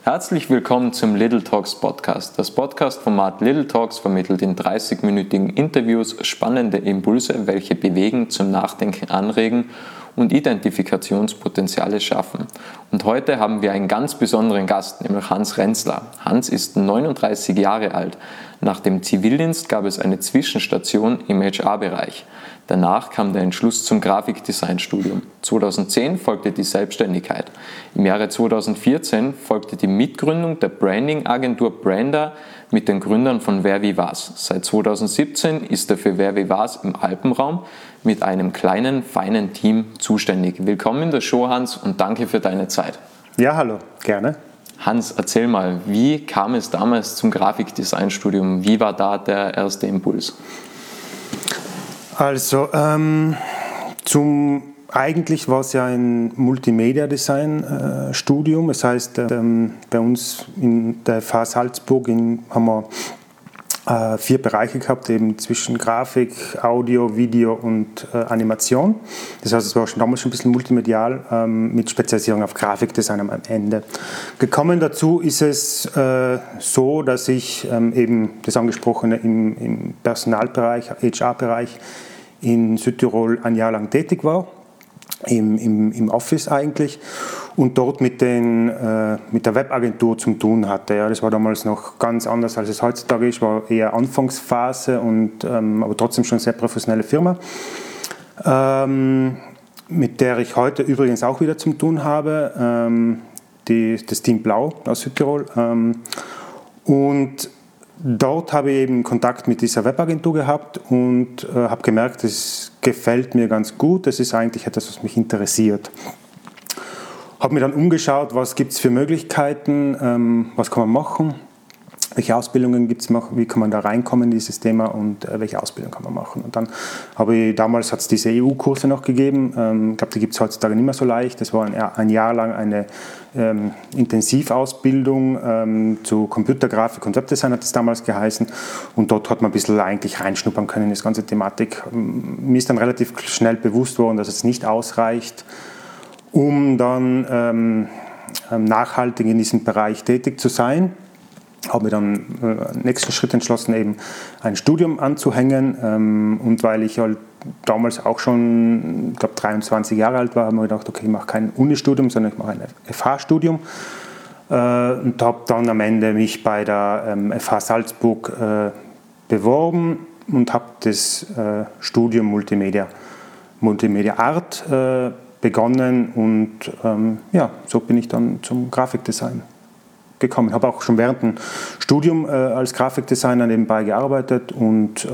Herzlich willkommen zum Little Talks Podcast. Das Podcast-Format Little Talks vermittelt in 30-minütigen Interviews spannende Impulse, welche bewegen, zum Nachdenken anregen und Identifikationspotenziale schaffen. Und heute haben wir einen ganz besonderen Gast, nämlich Hans Renzler. Hans ist 39 Jahre alt. Nach dem Zivildienst gab es eine Zwischenstation im HR-Bereich. Danach kam der Entschluss zum Grafikdesign-Studium. 2010 folgte die Selbstständigkeit. Im Jahre 2014 folgte die Mitgründung der Branding-Agentur Branda mit den Gründern von Wer wie was. Seit 2017 ist er für Wer wie was im Alpenraum mit einem kleinen, feinen Team zuständig. Willkommen in der Show, Hans, und danke für deine Zeit. Ja, hallo, gerne. Hans, erzähl mal, wie kam es damals zum Grafikdesign-Studium? Wie war da der erste Impuls? Also, eigentlich war es ja ein Multimedia-Design-Studium. Das heißt, bei uns in der FH Salzburg haben wir 4 Bereiche gehabt, eben zwischen Grafik, Audio, Video und Animation. Das heißt, es war schon damals schon ein bisschen multimedial mit Spezialisierung auf Grafikdesign am Ende. Gekommen dazu ist es so, dass ich eben das Angesprochene im Personalbereich, HR-Bereich in Südtirol ein Jahr lang tätig war, im Office eigentlich, und dort mit der Webagentur zu tun hatte. Ja, das war damals noch ganz anders, als es heutzutage ist. War eher Anfangsphase, aber trotzdem schon eine sehr professionelle Firma, mit der ich heute übrigens auch wieder zu tun habe, das Team Blau aus Südtirol. Und dort habe ich eben Kontakt mit dieser Webagentur gehabt und habe gemerkt, es gefällt mir ganz gut. Das ist eigentlich etwas, was mich interessiert. Habe mir dann umgeschaut, was gibt es für Möglichkeiten, was kann man machen, welche Ausbildungen gibt es, wie kann man da reinkommen in dieses Thema und welche Ausbildung kann man machen. Und dann damals hat es diese EU-Kurse noch gegeben, ich glaube, die gibt es heutzutage nicht mehr so leicht. Das war ein Jahr lang eine Intensivausbildung zu Computergrafik und Webdesign, hat es damals geheißen, und dort hat man ein bisschen eigentlich reinschnuppern können in das ganze Thematik. Mir ist dann relativ schnell bewusst worden, dass es nicht ausreicht, um dann nachhaltig in diesem Bereich tätig zu sein. Habe mir dann im nächsten Schritt entschlossen, eben ein Studium anzuhängen. Und weil ich halt damals auch schon, ich glaube, 23 Jahre alt war, habe ich mir gedacht, okay, ich mache kein Unistudium, sondern ich mache ein FH-Studium. Und habe dann am Ende mich bei der FH Salzburg beworben und habe das Studium Multimedia Art begonnen, und so bin ich dann zum Grafikdesign gekommen. Ich habe auch schon während dem Studium als Grafikdesigner nebenbei gearbeitet, und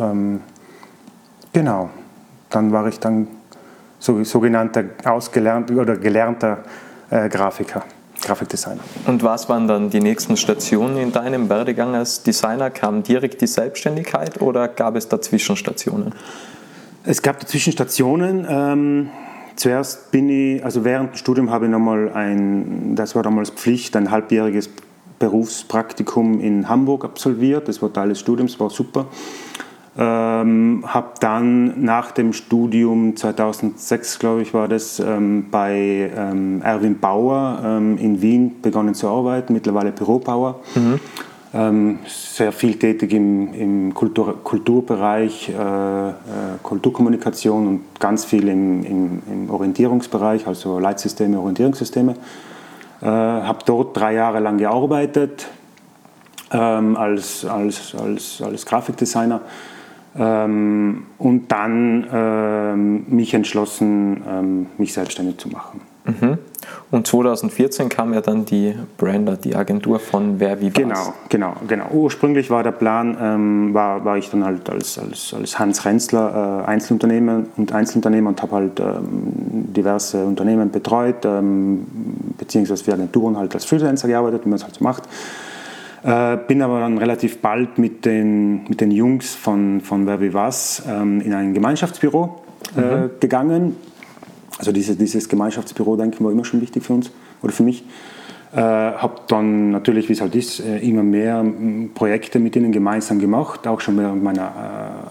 dann war ich dann sogenannter gelernter Grafikdesigner. Und was waren dann die nächsten Stationen in deinem Werdegang als Designer? Kam direkt die Selbstständigkeit oder gab es da Zwischenstationen? Es gab dazwischen Stationen. Zuerst während dem Studium habe ich das war damals Pflicht, ein halbjähriges Berufspraktikum in Hamburg absolviert. Das war Teil des Studiums, war super. Habe dann nach dem Studium, 2006 glaube ich war das, bei Erwin Bauer in Wien begonnen zu arbeiten, mittlerweile Büropauer. Sehr viel tätig im Kulturbereich, Kulturkommunikation und ganz viel im Orientierungsbereich, also Leitsysteme, Orientierungssysteme. Habe dort 3 Jahre lang gearbeitet als Grafikdesigner, und dann mich entschlossen, mich selbstständig zu machen. Und 2014 kam ja dann die Branda, die Agentur von Wer wie was. Genau. Ursprünglich war der Plan, war ich dann halt als Hans Renzler Einzelunternehmer und habe halt diverse Unternehmen betreut, beziehungsweise für Agenturen halt als Freelancer gearbeitet, wie man es halt so macht. Bin aber dann relativ bald mit den Jungs von Wer wie was in ein Gemeinschaftsbüro gegangen. Also dieses Gemeinschaftsbüro, denke ich, war immer schon wichtig für uns oder für mich. Habe dann natürlich, wie es halt ist, immer mehr Projekte mit ihnen gemeinsam gemacht, auch schon während meiner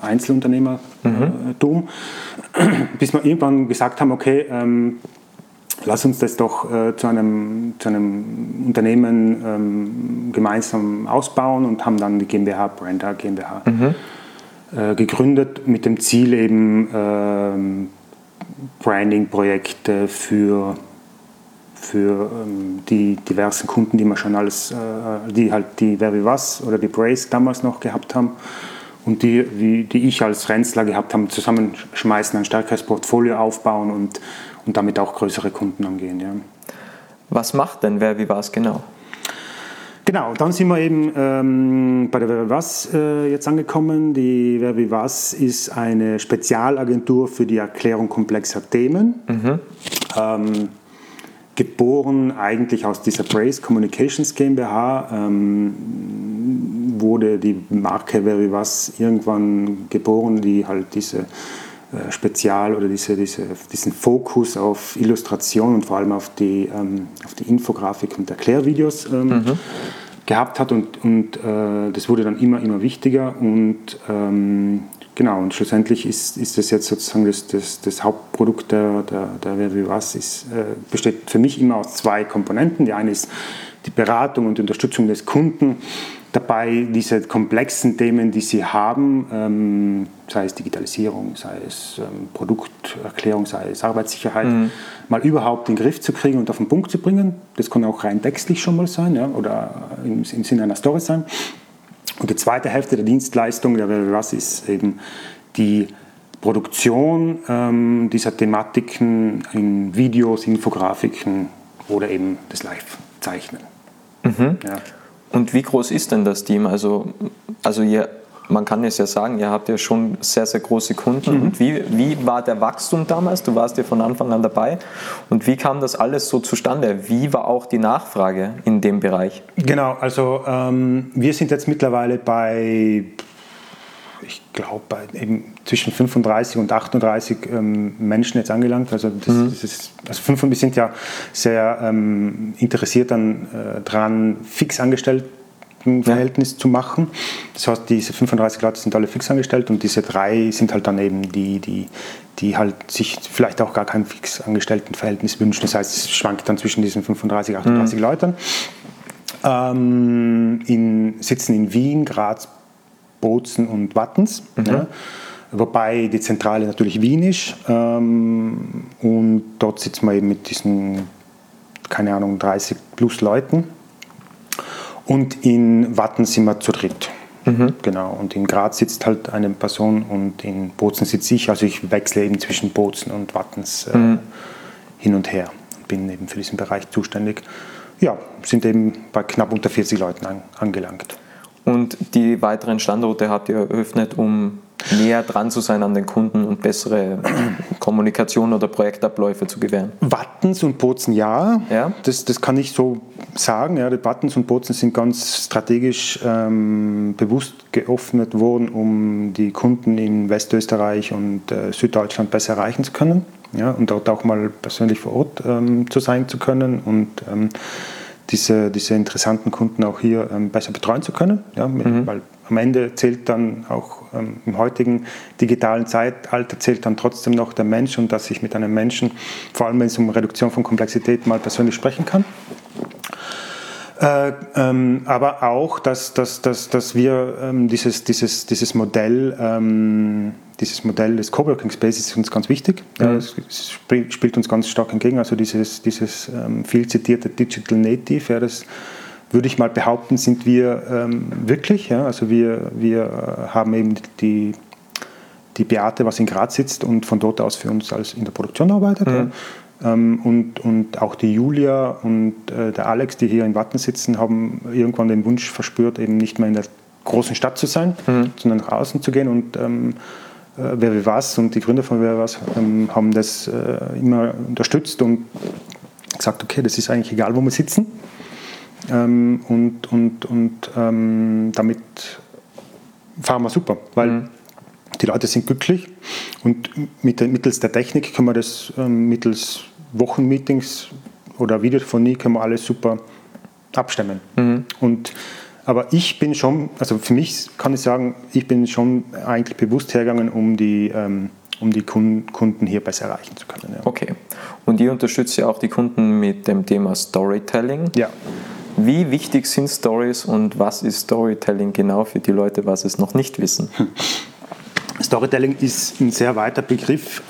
Einzelunternehmertum, bis wir irgendwann gesagt haben, okay, lass uns das doch zu einem Unternehmen gemeinsam ausbauen und haben dann die GmbH, Brenda GmbH, gegründet mit dem Ziel eben Branding-Projekte für die diversen Kunden, die wir schon alles, die halt die Wer wie was oder die Brace damals noch gehabt haben und die ich als Renzler gehabt habe, zusammenschmeißen, ein stärkeres Portfolio aufbauen und damit auch größere Kunden angehen. Ja. Was macht denn Wer wie was genau? Genau, dann sind wir eben bei der Wer wie was jetzt angekommen. Die Wer wie was ist eine Spezialagentur für die Erklärung komplexer Themen. Geboren eigentlich aus dieser Brace Communications GmbH, wurde die Marke Wer wie was irgendwann geboren, die halt diese Spezial- oder diesen Fokus auf Illustration und vor allem auf die Infografik und Erklärvideos gehabt hat und das wurde dann immer wichtiger und genau, und schlussendlich ist das jetzt sozusagen das Hauptprodukt der Wer wie was besteht für mich immer aus zwei Komponenten. Die eine ist die Beratung und Unterstützung des Kunden, dabei diese komplexen Themen, die sie haben, sei es Digitalisierung, sei es Produkterklärung, sei es Arbeitssicherheit, mal überhaupt in den Griff zu kriegen und auf den Punkt zu bringen. Das kann auch rein textlich schon mal sein, ja, oder im Sinne einer Story sein. Und die zweite Hälfte der Dienstleistung der Wer wie was ist eben die Produktion dieser Thematiken in Videos, Infografiken oder eben das Live-Zeichnen. Ja. Und wie groß ist denn das Team? Also man kann es ja sagen, ihr habt ja schon sehr, sehr große Kunden. Und wie war der Wachstum damals? Du warst ja von Anfang an dabei. Und wie kam das alles so zustande? Wie war auch die Nachfrage in dem Bereich? Genau, also wir sind jetzt mittlerweile bei, ich glaube, eben zwischen 35 und 38 Menschen jetzt angelangt. Also, wir sind ja sehr interessiert daran, fix Angestelltenverhältnis zu machen. Das heißt, diese 35 Leute sind alle fix angestellt und diese 3 sind halt dann eben die halt sich vielleicht auch gar kein fix Angestelltenverhältnis wünschen. Das heißt, es schwankt dann zwischen diesen 35, 38 Leuten. Sitzen in Wien, Graz, Bozen und Wattens, ja, wobei die Zentrale natürlich Wien ist und dort sitzen wir eben mit diesen, keine Ahnung, 30 plus Leuten und in Wattens sind wir zu dritt. Genau, und in Graz sitzt halt eine Person und in Bozen sitze ich, also ich wechsle eben zwischen Bozen und Wattens hin und her und bin eben für diesen Bereich zuständig. Ja, sind eben bei knapp unter 40 Leuten angelangt. Und die weiteren Standorte habt ihr eröffnet, um näher dran zu sein an den Kunden und bessere Kommunikation oder Projektabläufe zu gewähren? Wattens und Bozen ja. Das kann ich so sagen. Ja, die Wattens und Bozen sind ganz strategisch bewusst geöffnet worden, um die Kunden in Westösterreich und Süddeutschland besser erreichen zu können, ja, und dort auch mal persönlich vor Ort zu sein zu können und diese interessanten Kunden auch hier besser betreuen zu können, ja, weil am Ende zählt dann auch im heutigen digitalen Zeitalter zählt dann trotzdem noch der Mensch und dass ich mit einem Menschen, vor allem wenn es um Reduktion von Komplexität mal persönlich sprechen kann. Aber auch, dass wir dieses Modell des Coworking Spaces ist uns ganz wichtig. Ja, es spielt uns ganz stark entgegen. Also dieses viel zitierte Digital Native, ja, das würde ich mal behaupten, sind wir wirklich. Ja, also wir haben eben die Beate, was in Graz sitzt und von dort aus für uns als in der Produktion arbeitet. Ja. Und auch die Julia und der Alex, die hier in Watten sitzen, haben irgendwann den Wunsch verspürt, eben nicht mehr in der großen Stadt zu sein, sondern nach außen zu gehen. Und Wer wie was und die Gründer von Wer wie was haben das immer unterstützt und gesagt, okay, das ist eigentlich egal, wo wir sitzen. Und damit fahren wir super, weil die Leute sind glücklich und mittels der Technik können wir das mittels Wochenmeetings oder Videophonie können wir alles super abstimmen. Aber ich bin schon, also für mich kann ich sagen, ich bin schon eigentlich bewusst hergegangen, um die Kunden hier besser erreichen zu können. Ja. Okay. Und ihr unterstützt ja auch die Kunden mit dem Thema Storytelling. Ja. Wie wichtig sind Stories und was ist Storytelling genau für die Leute, was es noch nicht wissen? Storytelling ist ein sehr weiter Begriff.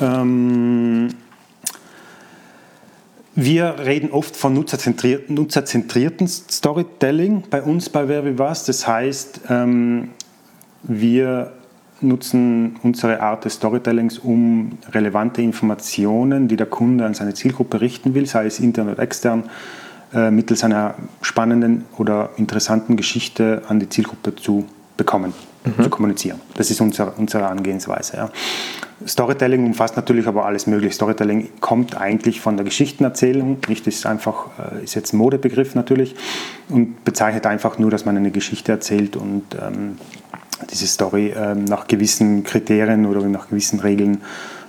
Wir reden oft von nutzerzentrierten Storytelling bei uns bei Wer wie was. Das heißt, wir nutzen unsere Art des Storytellings, um relevante Informationen, die der Kunde an seine Zielgruppe richten will, sei es intern oder extern, mittels einer spannenden oder interessanten Geschichte an die Zielgruppe zu bekommen, zu kommunizieren. Das ist unsere Angehensweise. Ja. Storytelling umfasst natürlich aber alles Mögliche. Storytelling kommt eigentlich von der Geschichtenerzählung, nicht, ist jetzt ein Modebegriff natürlich und bezeichnet einfach nur, dass man eine Geschichte erzählt und diese Story nach gewissen Kriterien oder nach gewissen Regeln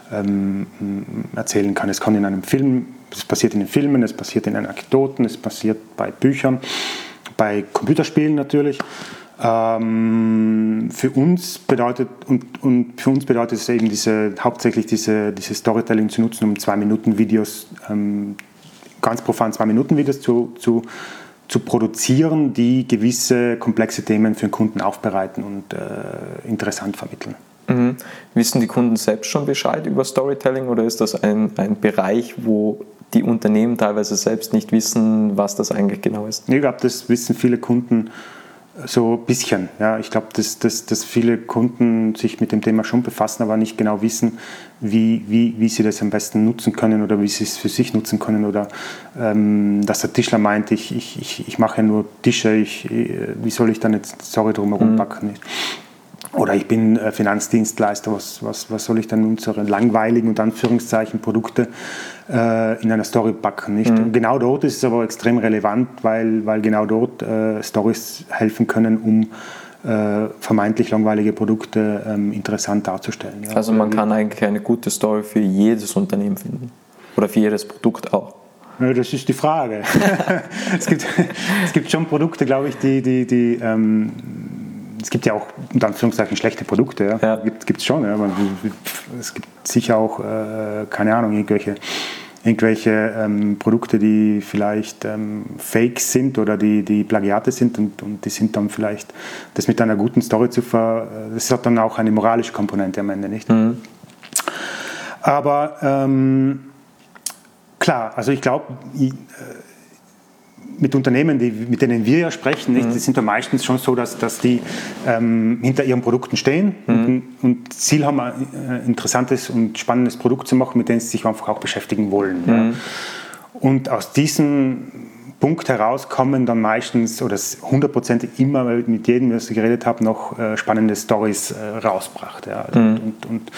erzählen kann. Es kann in einem Film, es passiert in den Filmen, es passiert in Anekdoten, es passiert bei Büchern, bei Computerspielen natürlich. Für uns bedeutet es eben hauptsächlich diese Storytelling zu nutzen, um 2-Minuten-Videos, ganz profan 2-Minuten-Videos zu produzieren, die gewisse komplexe Themen für den Kunden aufbereiten und interessant vermitteln. Mhm. Wissen die Kunden selbst schon Bescheid über Storytelling oder ist das ein Bereich, wo die Unternehmen teilweise selbst nicht wissen, was das eigentlich genau ist? Ich glaube, das wissen viele Kunden so ein bisschen. Ja. Ich glaube, dass viele Kunden sich mit dem Thema schon befassen, aber nicht genau wissen, wie sie das am besten nutzen können oder wie sie es für sich nutzen können. Oder dass der Tischler meint, ich mache ja nur Tische, wie soll ich dann jetzt Story drumherum packen? Oder ich bin Finanzdienstleister, was soll ich dann unsere langweiligen und Anführungszeichen Produkte in einer Story packen? Nicht? Und genau dort ist es aber extrem relevant, weil genau dort Stories helfen können, um vermeintlich langweilige Produkte interessant darzustellen. Ja. Also man kann eigentlich eine gute Story für jedes Unternehmen finden oder für jedes Produkt auch. Ja, das ist die Frage. Es gibt schon Produkte, glaube ich, die es gibt ja auch unter Anführungszeichen schlechte Produkte, ja. Gibt es schon. Ja. Es gibt sicher auch, keine Ahnung, irgendwelche Produkte, die vielleicht Fake sind oder die Plagiate sind und die sind dann vielleicht, das mit einer guten Story das hat dann auch eine moralische Komponente am Ende, nicht? Mhm. Aber klar, also ich glaube, mit Unternehmen, mit denen wir ja sprechen, nicht, das sind ja meistens schon so, dass die hinter ihren Produkten stehen und Ziel haben, ein interessantes und spannendes Produkt zu machen, mit dem sie sich einfach auch beschäftigen wollen. Ja. Und aus diesem Punkt heraus kommen dann meistens, oder 100% immer mit jedem, was ich geredet habe, noch spannende Stories rausgebracht. Ja. Und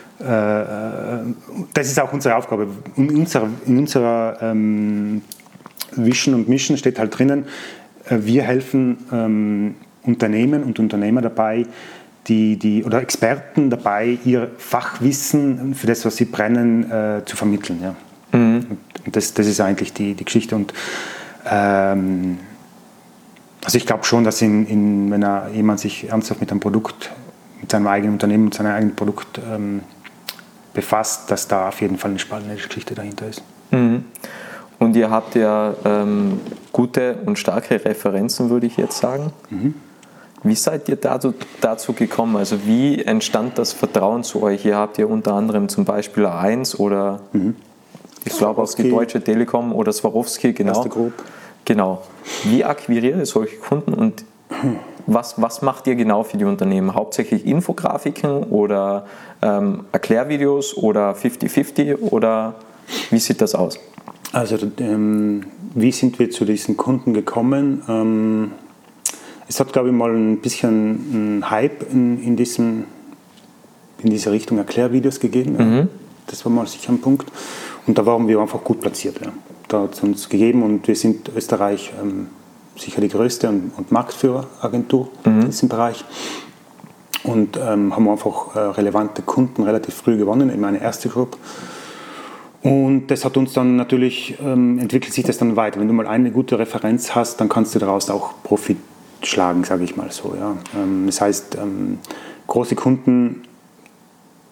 das ist auch unsere Aufgabe. In unserer Vision und Mission steht halt drinnen, wir helfen Unternehmen und Unternehmer dabei, oder Experten dabei, ihr Fachwissen für das, was sie brennen, zu vermitteln. Ja. Und das ist eigentlich die Geschichte. Und also ich glaube schon, dass wenn jemand sich ernsthaft mit einem Produkt, mit seinem eigenen Unternehmen, mit seinem eigenen Produkt befasst, dass da auf jeden Fall eine spannende Geschichte dahinter ist. Mhm. Und ihr habt ja gute und starke Referenzen, würde ich jetzt sagen. Mhm. Wie seid ihr dazu gekommen? Also wie entstand das Vertrauen zu euch? Ihr habt ja unter anderem zum Beispiel A1 oder ich glaube auch die Deutsche Telekom oder Swarovski, genau. Erste Group. Genau. Wie akquiriert ihr solche Kunden und was macht ihr genau für die Unternehmen? Hauptsächlich Infografiken oder Erklärvideos oder 50-50 oder wie sieht das aus? Also wie sind wir zu diesen Kunden gekommen? Es hat, glaube ich, mal ein bisschen einen Hype in dieser Richtung Erklärvideos gegeben. Ja. Das war mal sicher ein Punkt. Und da waren wir einfach gut platziert. Ja. Da hat es uns gegeben und wir sind Österreich sicher die größte und Marktführeragentur in diesem Bereich. Und haben einfach relevante Kunden relativ früh gewonnen, in meine erste Group. Und das hat uns dann natürlich, entwickelt sich das dann weiter. Wenn du mal eine gute Referenz hast, dann kannst du daraus auch Profit schlagen, sage ich mal so. Ja. Das heißt, große Kunden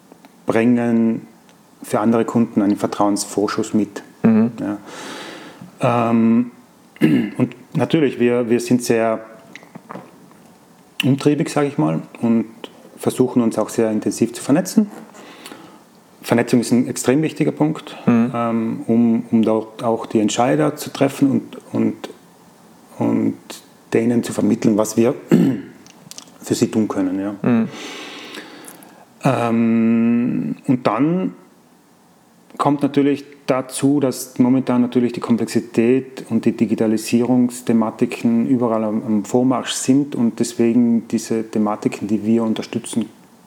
bringen für andere Kunden einen Vertrauensvorschuss mit. Ja. Und natürlich, wir sind sehr umtriebig, sage ich mal, und versuchen uns auch sehr intensiv zu vernetzen. Vernetzung ist ein extrem wichtiger Punkt, um dort auch die Entscheider zu treffen und denen zu vermitteln, was wir für sie tun können. Ja. Und dann kommt natürlich dazu, dass momentan natürlich die Komplexität und die Digitalisierungsthematiken überall am Vormarsch sind und deswegen diese Thematiken, die wir unterstützen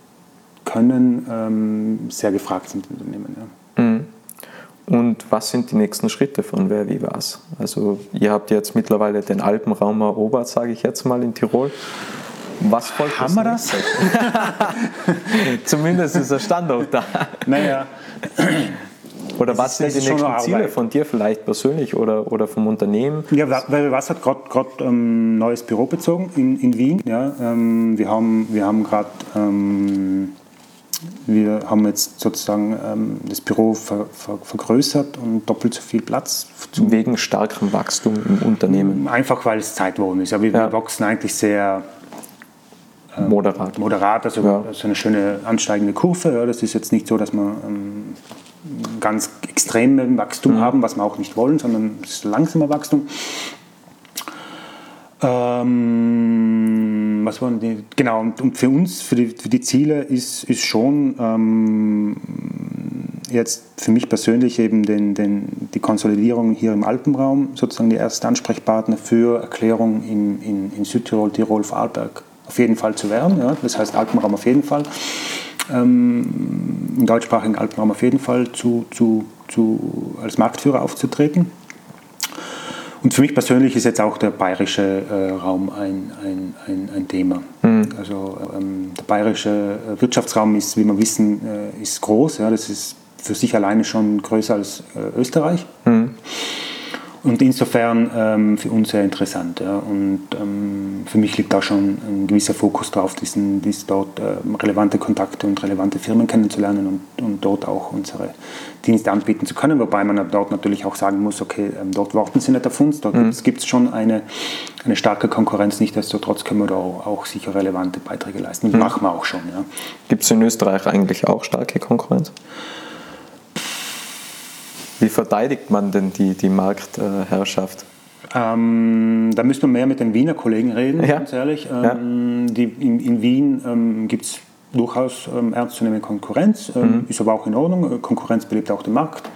können, sehr gefragt sind in Unternehmen. Ja. Und was sind die nächsten Schritte von Wer wie was? Also ihr habt jetzt mittlerweile den Alpenraum erobert, sage ich jetzt mal, in Tirol. Was folgt? Haben wir das? Zumindest ist der Standort da. Naja. Oder was sind die nächsten Ziele von dir vielleicht persönlich oder vom Unternehmen? Ja, weil was hat gerade ein neues Büro bezogen in Wien. Ja, wir haben jetzt sozusagen das Büro vergrößert und doppelt so viel Platz. Wegen starkem Wachstum im Unternehmen? Einfach, weil es Zeitwurm ist. Aber wir wachsen eigentlich sehr moderat, also so eine schöne ansteigende Kurve. Ja, das ist jetzt nicht so, dass wir ganz extreme Wachstum haben, was wir auch nicht wollen, sondern es ist langsamer Wachstum. Was waren die? Genau, und für uns, für die Ziele ist schon jetzt für mich persönlich eben die Konsolidierung hier im Alpenraum, sozusagen die erste Ansprechpartner für Erklärung in Südtirol, Tirol, Vorarlberg auf jeden Fall zu werden. Ja? Das heißt Alpenraum auf jeden Fall. Im deutschsprachigen Alpenraum auf jeden Fall als Marktführer aufzutreten. Und für mich persönlich ist jetzt auch der bayerische Raum ein Thema. Also der bayerische Wirtschaftsraum ist, wie wir wissen, ist groß. Ja, das ist für sich alleine schon größer als Österreich. Und insofern für uns sehr interessant. Ja. Und für mich liegt auch schon ein gewisser Fokus darauf, dort relevante Kontakte und relevante Firmen kennenzulernen und dort auch unsere Dienste anbieten zu können. Wobei man dort natürlich auch sagen muss, okay, dort warten sie nicht auf uns. Dort gibt es schon eine starke Konkurrenz. Nichtsdestotrotz können wir da auch sicher relevante Beiträge leisten. Und machen wir auch schon. Ja. Gibt es in Österreich eigentlich auch starke Konkurrenz? Wie verteidigt man denn die Marktherrschaft? Da müssen wir mehr mit den Wiener Kollegen reden, ganz ehrlich. In Wien gibt es durchaus ernstzunehmende Konkurrenz, ist aber auch in Ordnung. Konkurrenz belebt auch den Markt.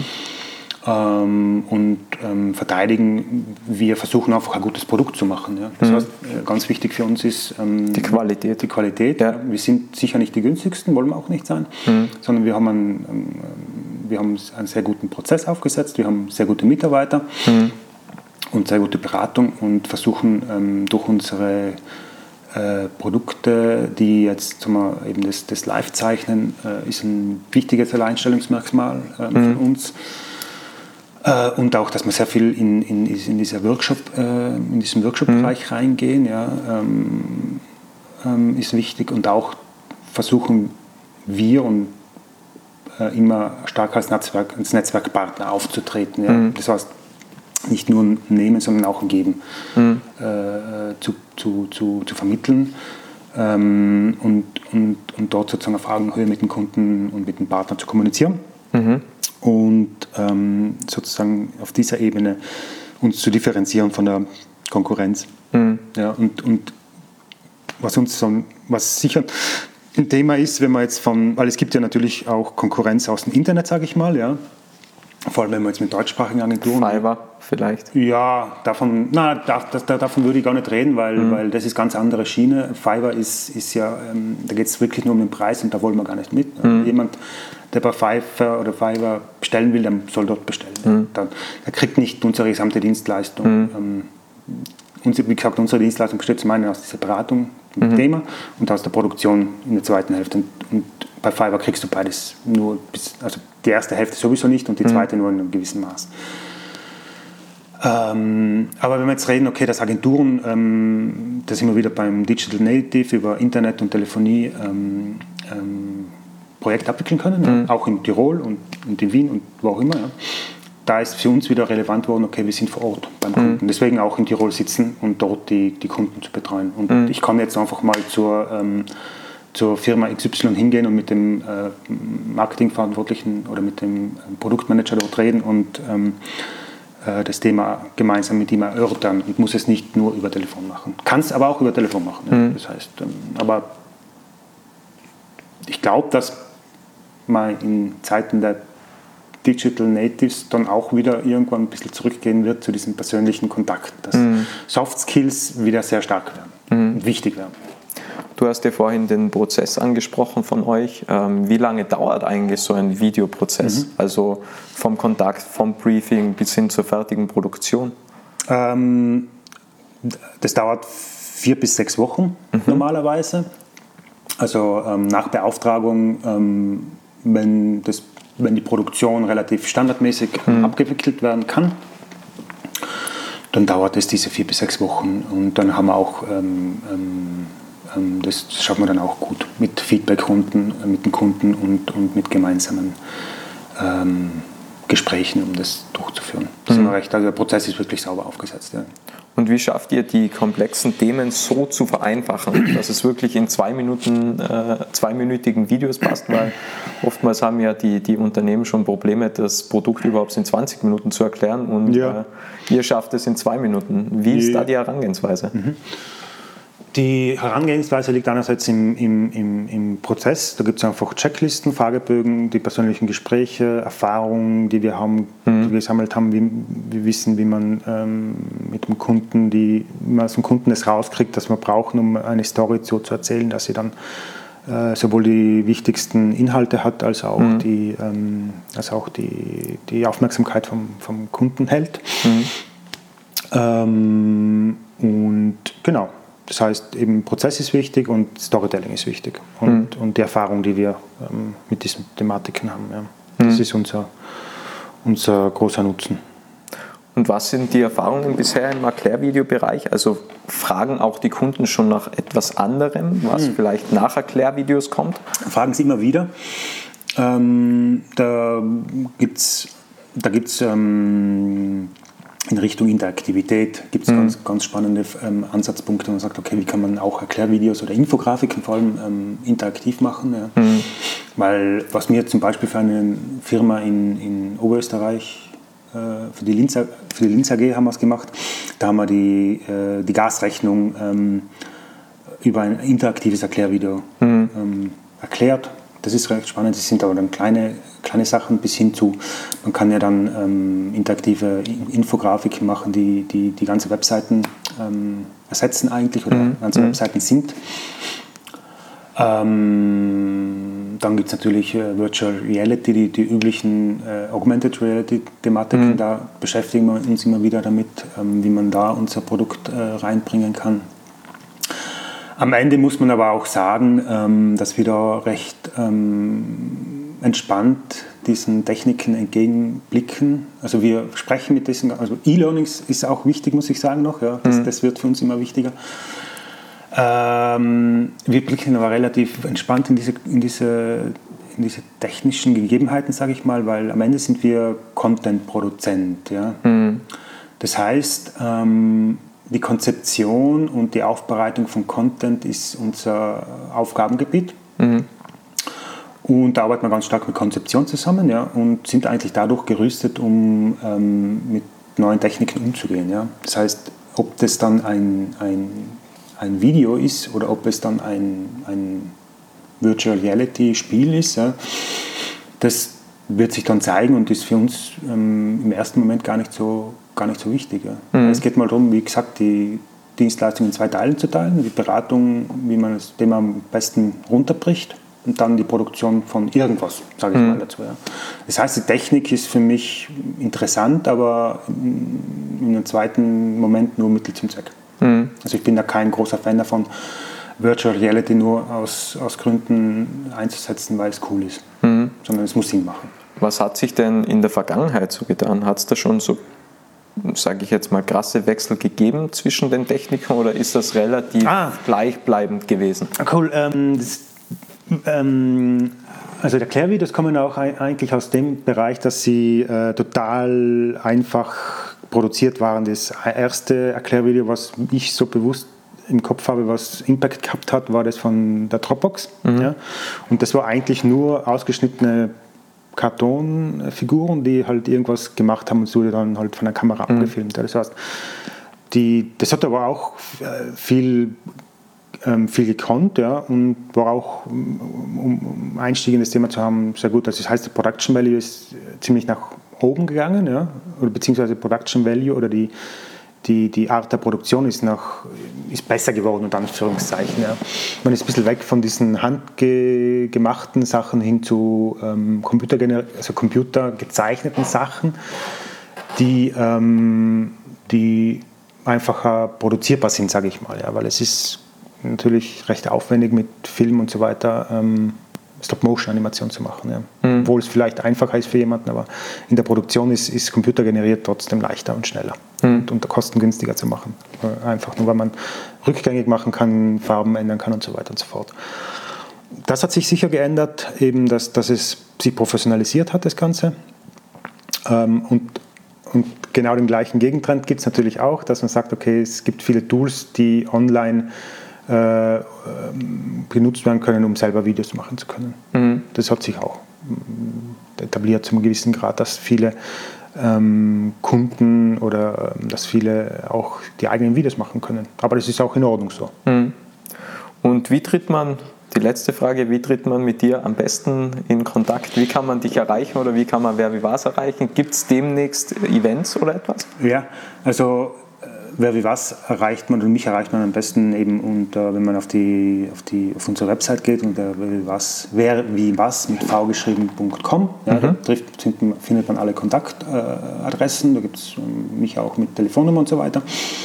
Verteidigen, wir versuchen einfach ein gutes Produkt zu machen. Ja. Das heißt, ganz wichtig für uns ist die Qualität. Ja. Wir sind sicher nicht die günstigsten, wollen wir auch nicht sein, sondern wir haben einen sehr guten Prozess aufgesetzt, wir haben sehr gute Mitarbeiter und sehr gute Beratung und versuchen durch unsere Produkte, die jetzt eben das Live-Zeichnen ist ein wichtiges Alleinstellungsmerkmal von uns. Und auch, dass wir sehr viel in diesem Workshop-Bereich reingehen, ist wichtig. Und auch versuchen wir immer stärker als Netzwerkpartner aufzutreten. Ja. Das heißt, nicht nur nehmen, sondern auch geben, zu vermitteln und dort sozusagen auf Augenhöhe mit den Kunden und mit den Partnern zu kommunizieren. Und sozusagen auf dieser Ebene uns zu differenzieren von der Konkurrenz. Ja, und was sicher ein Thema ist, wenn man jetzt weil es gibt ja natürlich auch Konkurrenz aus dem Internet, sage ich mal, ja. Vor allem, wenn man jetzt mit deutschsprachigen Agenturen... Fiverr vielleicht? Ja, davon würde ich gar nicht reden, weil das ist ganz andere Schiene. Fiverr ist ja, da geht es wirklich nur um den Preis und da wollen wir gar nicht mit. Jemand, der bei Fiverr bestellen will, der soll dort bestellen. Der kriegt nicht unsere gesamte Dienstleistung. Wie gesagt, unsere Dienstleistung besteht zum einen aus dieser Beratung im Thema und aus der Produktion in der zweiten Hälfte. Und bei Fiverr kriegst du beides nur also die erste Hälfte sowieso nicht und die zweite nur in einem gewissen Maß. Aber wenn wir jetzt reden, okay, dass Agenturen, da sind wir wieder beim Digital Native über Internet und Telefonie Projekt abwickeln können, auch in Tirol und in Wien und wo auch immer. Ja. Da ist für uns wieder relevant worden, okay, wir sind vor Ort beim Kunden. Deswegen auch in Tirol sitzen und dort die Kunden zu betreuen. Und ich kann jetzt einfach mal zur Firma XY hingehen und mit dem Marketingverantwortlichen oder mit dem Produktmanager dort reden und das Thema gemeinsam mit ihm erörtern und muss es nicht nur über Telefon machen. Kann es aber auch über Telefon machen. Ja. Das heißt, aber ich glaube, dass man in Zeiten der Digital Natives dann auch wieder irgendwann ein bisschen zurückgehen wird zu diesem persönlichen Kontakt, dass Soft Skills wieder sehr stark werden und wichtig werden. Du hast ja vorhin den Prozess angesprochen von euch. Wie lange dauert eigentlich so ein Videoprozess? Also vom Kontakt, vom Briefing bis hin zur fertigen Produktion? Das dauert 4 bis 6 Wochen normalerweise. Also nach Beauftragung, wenn die Produktion relativ standardmäßig abgewickelt werden kann, dann dauert es diese 4 bis 6 Wochen. Und dann haben wir auch, das schaffen wir dann auch gut mit Feedbackrunden mit den Kunden und mit gemeinsamen Gesprächen, um das durchzuführen. Das sind wir recht, also der Prozess ist wirklich sauber aufgesetzt. Ja. Und wie schafft ihr, die komplexen Themen so zu vereinfachen, dass es wirklich in 2-minütigen Videos passt? Weil oftmals haben ja die Unternehmen schon Probleme, das Produkt überhaupt in 20 Minuten zu erklären und ihr schafft es in 2 Minuten. Wie ist da die Herangehensweise? Die Herangehensweise liegt einerseits im Prozess. Da gibt es einfach Checklisten, Fragebögen, die persönlichen Gespräche, Erfahrungen, die wir haben, die wir gesammelt haben. Wir wissen, wie man mit dem Kunden, wie man aus dem Kunden das rauskriegt, das wir brauchen, um eine Story zu erzählen, dass sie dann sowohl die wichtigsten Inhalte hat, als auch die Aufmerksamkeit vom Kunden hält. Und genau. Das heißt, eben Prozess ist wichtig und Storytelling ist wichtig und die Erfahrung, die wir mit diesen Thematiken haben. Ja. Das ist unser großer Nutzen. Und was sind die Erfahrungen bisher im Erklärvideobereich? Also fragen auch die Kunden schon nach etwas anderem, was vielleicht nach Erklärvideos kommt? Fragen sie immer wieder. Da gibt's in Richtung Interaktivität gibt es ganz spannende Ansatzpunkte. Man sagt, okay, wie kann man auch Erklärvideos oder Infografiken vor allem interaktiv machen? Ja. Weil was wir zum Beispiel für eine Firma in Oberösterreich, für die Linz AG haben wir es gemacht, da haben wir die Gasrechnung über ein interaktives Erklärvideo erklärt. Das ist recht spannend, das sind aber dann kleine Sachen bis hin zu, man kann ja dann interaktive Infografiken machen, die ganze Webseiten ersetzen eigentlich oder ganze Webseiten sind. Dann gibt es natürlich Virtual Reality, die üblichen Augmented Reality Thematiken, da beschäftigen wir uns immer wieder damit, wie man da unser Produkt reinbringen kann. Am Ende muss man aber auch sagen, dass wir da recht entspannt diesen Techniken entgegenblicken. Also wir sprechen mit diesen, also E-Learnings ist auch wichtig, muss ich sagen noch, ja, das wird für uns immer wichtiger. Wir blicken aber relativ entspannt in diese technischen Gegebenheiten, sage ich mal, weil am Ende sind wir Content-Produzent. Ja. Das heißt, die Konzeption und die Aufbereitung von Content ist unser Aufgabengebiet. Und da arbeiten wir ganz stark mit Konzeption zusammen, ja, und sind eigentlich dadurch gerüstet, um mit neuen Techniken umzugehen. Ja. Das heißt, ob das dann ein Video ist oder ob es dann ein Virtual Reality Spiel ist, ja, das wird sich dann zeigen und ist für uns im ersten Moment gar nicht so wichtig. Ja. Es geht mal darum, wie gesagt, die Dienstleistung in 2 Teilen zu teilen, die Beratung, wie man das Thema am besten runterbricht und dann die Produktion von irgendwas, sage ich mal dazu. Ja. Das heißt, die Technik ist für mich interessant, aber in einem zweiten Moment nur Mittel zum Zweck. Also ich bin da kein großer Fan davon, Virtual Reality nur aus Gründen einzusetzen, weil es cool ist, sondern es muss Sinn machen. Was hat sich denn in der Vergangenheit so getan? Hat es da schon so, sage ich jetzt mal, krasse Wechsel gegeben zwischen den Techniken oder ist das relativ gleichbleibend gewesen? Cool. Also die Erklärvideos kommen auch eigentlich aus dem Bereich, dass sie total einfach produziert waren. Das erste Erklärvideo, was ich so bewusst im Kopf habe, was Impact gehabt hat, war das von der Dropbox. Ja? Und das war eigentlich nur ausgeschnittene Kartonfiguren, die halt irgendwas gemacht haben und so dann halt von der Kamera abgefilmt. Das heißt, das hat aber auch viel gekonnt, ja, und war auch, um Einstieg in das Thema zu haben, sehr gut. Also das heißt, der Production Value ist ziemlich nach oben gegangen, ja, oder beziehungsweise Production Value oder die Art der Produktion ist besser geworden, unter Anführungszeichen. Ja. Man ist ein bisschen weg von diesen handgemachten Sachen hin zu computergezeichneten Sachen, die einfacher produzierbar sind, sage ich mal. Ja, weil es ist natürlich recht aufwendig mit Film und so weiter, Stop-Motion-Animation zu machen. Ja. Obwohl es vielleicht einfacher ist für jemanden, aber in der Produktion ist computergeneriert trotzdem leichter und schneller und kostengünstiger zu machen. Einfach nur, weil man rückgängig machen kann, Farben ändern kann und so weiter und so fort. Das hat sich sicher geändert, eben, dass es sich professionalisiert hat, das Ganze. Und genau den gleichen Gegentrend gibt es natürlich auch, dass man sagt, okay, es gibt viele Tools, die online genutzt werden können, um selber Videos machen zu können. Das hat sich auch etabliert zum gewissen Grad, dass viele Kunden oder dass viele auch die eigenen Videos machen können. Aber das ist auch in Ordnung so. Und die letzte Frage, wie tritt man mit dir am besten in Kontakt? Wie kann man dich erreichen oder wie kann man Wer wie was erreichen? Gibt es demnächst Events oder etwas? Ja, also Wer wie was erreicht man, oder mich erreicht man am besten eben, wenn man auf unsere Website geht und wer wie was mit v-geschrieben.com. Ja, da findet man alle Kontaktadressen, da gibt es mich auch mit Telefonnummer und so weiter.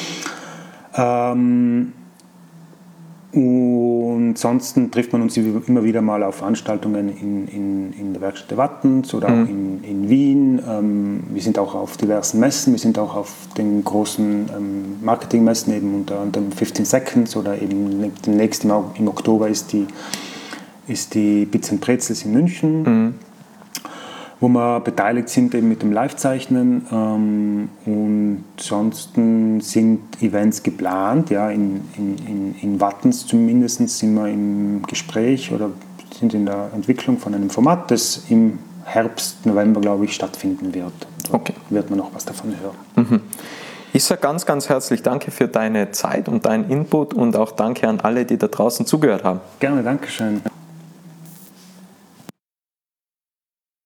Und ansonsten trifft man uns immer wieder mal auf Veranstaltungen in der Werkstatt der Wattens oder auch in Wien. Wir sind auch auf diversen Messen, wir sind auch auf den großen Marketingmessen, eben unter anderem 15 Seconds oder eben demnächst im Oktober ist die Bits & Prezels in München, wo wir beteiligt sind eben mit dem Live-Zeichnen. Und ansonsten sind Events geplant, ja, in Wattens zumindest sind wir im Gespräch oder sind in der Entwicklung von einem Format, das im Herbst, November, glaube ich, stattfinden wird. Okay. Wird man noch was davon hören. Ich sage ganz, ganz herzlich danke für deine Zeit und deinen Input und auch danke an alle, die da draußen zugehört haben. Gerne, danke schön.